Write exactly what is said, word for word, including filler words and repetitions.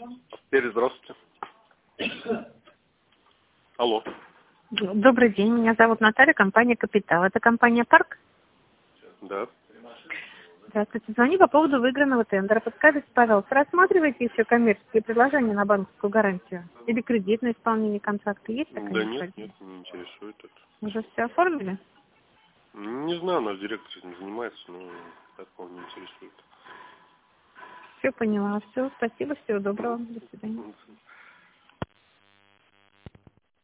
Теперь здравствуйте. Алло. Добрый день, меня зовут Наталья, компания «Капитал». Это компания «Парк»? Да. Здравствуйте, звоню по поводу выигранного тендера. Подскажите, пожалуйста, рассматриваете еще коммерческие предложения на банковскую гарантию? Или кредит на исполнение контракта? Есть такая Да нет, необходимость? нет, не интересует это. Уже все оформили? Не знаю, наш директор этим занимается, но такого не интересует. Все поняла. Все, спасибо, всего доброго. До свидания.